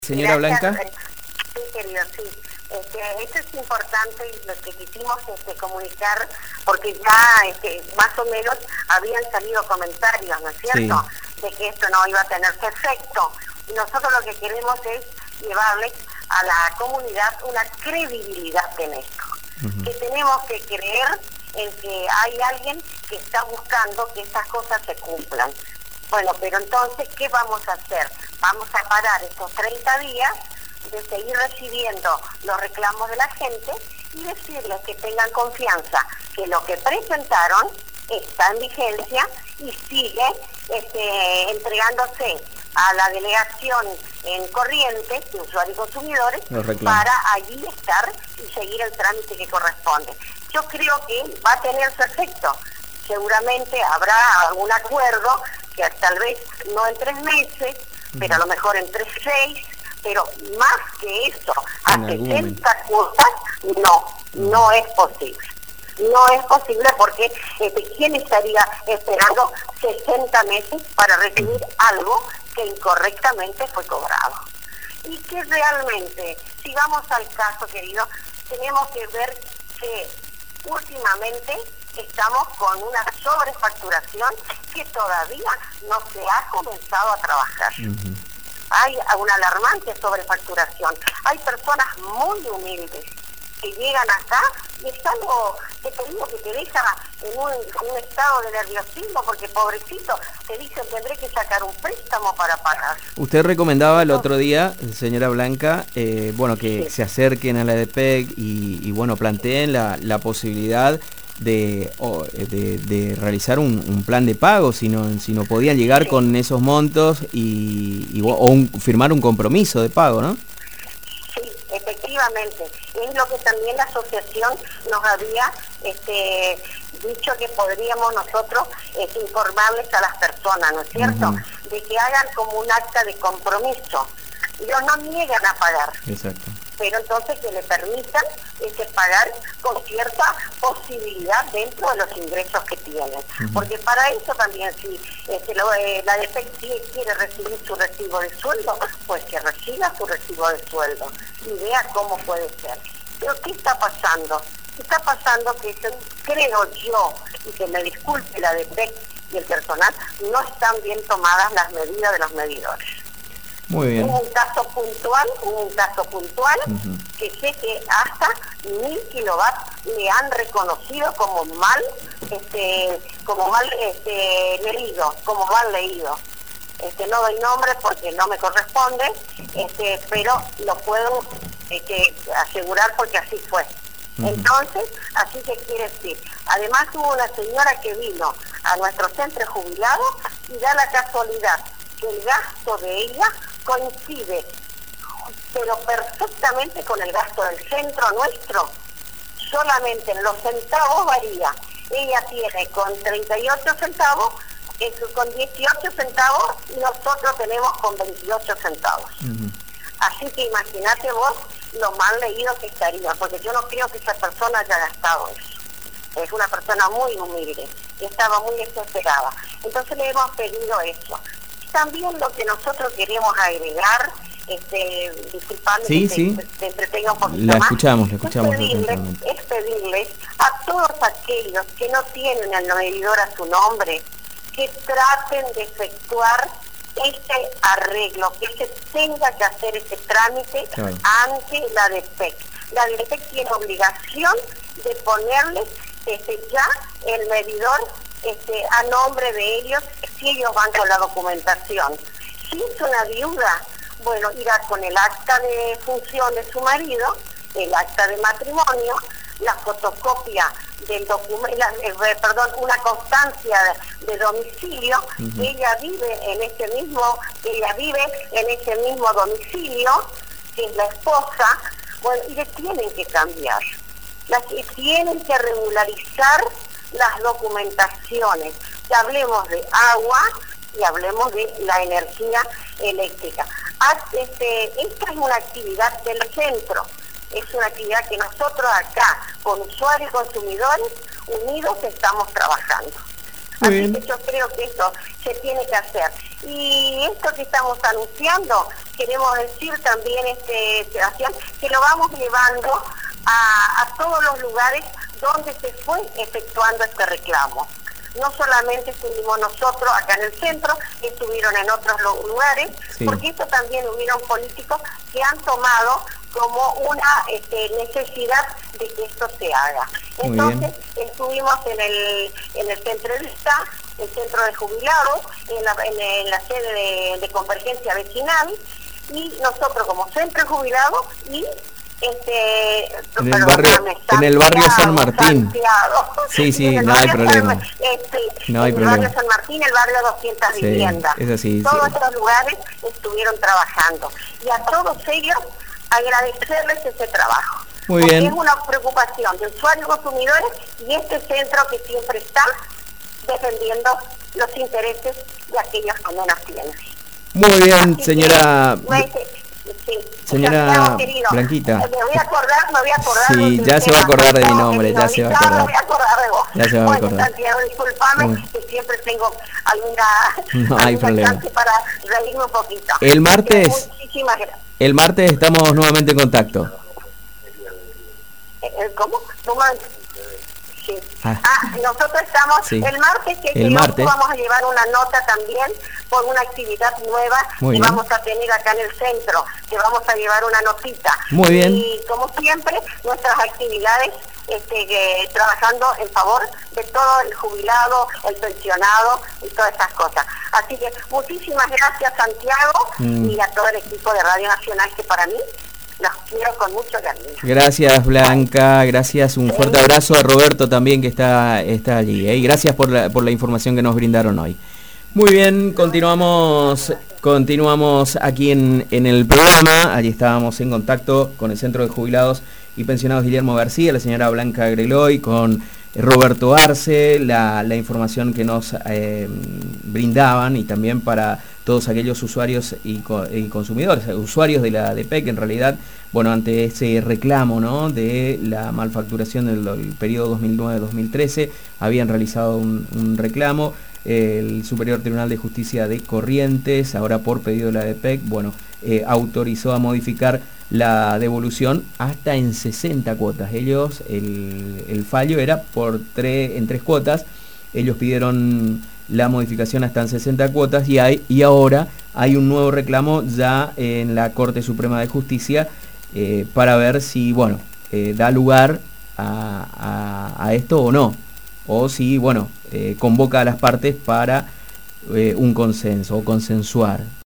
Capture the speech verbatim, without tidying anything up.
Señora Gracias. Blanca. Sí, querido, sí. Este, esto es importante y lo que quisimos este, comunicar, porque ya este, más o menos habían salido comentarios, ¿no es cierto?, sí, de que esto no iba a tener su efecto. Y nosotros lo que queremos es llevarles a la comunidad una credibilidad en esto. Uh-huh. Que tenemos que creer en que hay alguien que está buscando que estas cosas se cumplan. Bueno, pero entonces, ¿qué vamos a hacer? Vamos a parar estos treinta días de seguir recibiendo los reclamos de la gente y decirles que tengan confianza, que lo que presentaron está en vigencia y sigue este, entregándose a la delegación en Corrientes de usuarios y consumidores para allí estar y seguir el trámite que corresponde. Yo creo que va a tener su efecto. Seguramente habrá algún acuerdo que tal vez no en tres meses, uh-huh, pero a lo mejor entre seis, pero más que eso, a sesenta cuotas, no, no es posible. No es posible porque este, ¿quién estaría esperando sesenta meses para recibir algo que incorrectamente fue cobrado? Y que realmente, si vamos al caso, querido, tenemos que ver que últimamente estamos con una sobrefacturación que todavía no se ha comenzado a trabajar. Uh-huh. Hay una alarmante sobrefacturación. Hay personas muy humildes que llegan acá y es algo que te digo que te deja en un, en un estado de nerviosismo porque pobrecito, te dicen tendré que sacar un préstamo para pagar. Usted recomendaba el otro día, señora Blanca, eh, bueno, que sí, se acerquen a la E D P E C y, y bueno, planteen la, la posibilidad de, oh, de, de realizar un, un plan de pago, si no, si no podían llegar sí, con esos montos y, y o un, firmar un compromiso de pago, ¿no? Sí, efectivamente. Es lo que también la asociación nos había este, dicho que podríamos nosotros este, informarles a las personas, ¿no es cierto? Uh-huh. De que hagan como un acta de compromiso. Ellos no niegan a pagar. Exacto. Pero entonces que le permitan este, pagar con cierta posibilidad dentro de los ingresos que tienen. Uh-huh. Porque para eso también, si este, lo, eh, la D P E C quiere recibir su recibo de sueldo, pues que reciba su recibo de sueldo y vea cómo puede ser. Pero ¿qué está pasando? Está pasando que creo yo, y que me disculpe la D P E C y el personal, no están bien tomadas las medidas de los medidores. Muy bien. Hubo un caso puntual, hubo un caso puntual, uh-huh, que sé que hasta mil kilovatios le han reconocido como mal, este, como mal este, leído, como mal leído. Este, no doy nombre porque no me corresponde, este, pero lo puedo este, asegurar porque así fue. Uh-huh. Entonces, así se quiere decir. Además hubo una señora que vino a nuestro centro jubilado y da la casualidad que el gasto de ella coincide, pero perfectamente con el gasto del centro nuestro. Solamente en los centavos varía. Ella tiene con treinta y ocho centavos, eso con dieciocho centavos, y nosotros tenemos con veintiocho centavos. Uh-huh. Así que imagínate vos lo mal leído que estaría, porque yo no creo que esa persona haya gastado eso. Es una persona muy humilde y estaba muy desesperada. Entonces le hemos pedido eso. También lo que nosotros queremos agregar, este, disculpame sí, que sí. te, te entretenga un poquito la más, escuchamos, la escuchamos es pedirles, es pedirles a todos aquellos que no tienen el medidor a su nombre, que traten de efectuar este arreglo, que se tenga que hacer ese trámite claro, ante la D P E C. La D P E C tiene obligación de ponerles este, ya el medidor Este, a nombre de ellos, si ellos van con la documentación. Si es una viuda, bueno, irá con el acta de función de su marido, el acta de matrimonio, la fotocopia del documento, eh, perdón, una constancia de, de domicilio, uh-huh, que ella vive en ese mismo, que ella vive en ese mismo domicilio, que es la esposa, bueno, y le tienen que cambiar. Las que tienen que regularizar las documentaciones, que hablemos de agua y hablemos de la energía eléctrica. Este, esta es una actividad del centro, es una actividad que nosotros acá, con usuarios y consumidores unidos, estamos trabajando. Así bien. que yo creo que esto se tiene que hacer. Y esto que estamos anunciando, queremos decir también, este Sebastián, que lo vamos llevando a, a todos los lugares donde se fue efectuando este reclamo. No solamente estuvimos nosotros acá en el centro, estuvieron en otros lugares, sí. porque esto también hubieron políticos que han tomado como una este, necesidad de que esto se haga. Entonces estuvimos en el en el centro de lista, el centro de jubilados, en la, en, en la sede de, de convergencia vecinal, y nosotros como centro de jubilados y este en el barrio en el barrio San Martín. Santiago. Sí, sí, no hay problema. San, este, no hay el problema. barrio San Martín, el barrio doscientas sí, viviendas. Es así, todos sí. estos lugares estuvieron trabajando. Y a todos ellos agradecerles ese trabajo. Muy porque bien. es una preocupación de usuarios y consumidores, y este centro que siempre está defendiendo los intereses de aquellos que menos tienen. Muy bien, Así señora... Que, sí, señora Blanquita. Me voy a acordar, me voy a acordar. Sí, ya se va a acordar de mi nombre, ya se va a acordar. Me voy a acordar de vos. Ya se va a acordar. Bueno, Santiago, disculpame, mm. que siempre tengo alguna, no hay alguna problema. chance para reírme un poquito. El martes, muchísimas gracias. El martes estamos nuevamente en contacto. ¿Cómo? ¿Cómo? Sí. Ah. ah, nosotros estamos sí. el martes, que el martes. vamos a llevar una nota también por una actividad nueva Muy que bien. vamos a tener acá en el centro, que vamos a llevar una notita. Muy bien. Y como siempre, nuestras actividades este, eh, trabajando en favor de todo el jubilado, el pensionado y todas esas cosas. Así que muchísimas gracias, Santiago, mm. y a todo el equipo de Radio Nacional, que para mí los quiero con mucho cariño. Gracias, Blanca, gracias, un fuerte abrazo a Roberto también, que está, está allí, ¿eh? Y gracias por la, por la información que nos brindaron hoy. Muy bien, continuamos continuamos aquí en, en el programa. Allí estábamos en contacto con el Centro de Jubilados y Pensionados Guillermo García, la señora Blanca Greloy, con Roberto Arce, la, la información que nos eh, brindaban, y también para todos aquellos usuarios y, co y consumidores, usuarios de la A D P E C, en realidad, bueno, ante ese reclamo, ¿no?, de la malfacturación del, del periodo dos mil nueve dos mil trece, habían realizado un, un reclamo. El Superior Tribunal de Justicia de Corrientes, ahora por pedido de la A D P E C, bueno, eh, autorizó a modificar la devolución hasta en sesenta cuotas. Ellos, el, el fallo era por tres, en tres cuotas, ellos pidieron la modificación hasta en sesenta cuotas, y, hay, y ahora hay un nuevo reclamo ya en la Corte Suprema de Justicia eh, para ver si, bueno, eh, da lugar a, a, a esto o no, o si, bueno, eh, convoca a las partes para eh, un consenso o consensuar.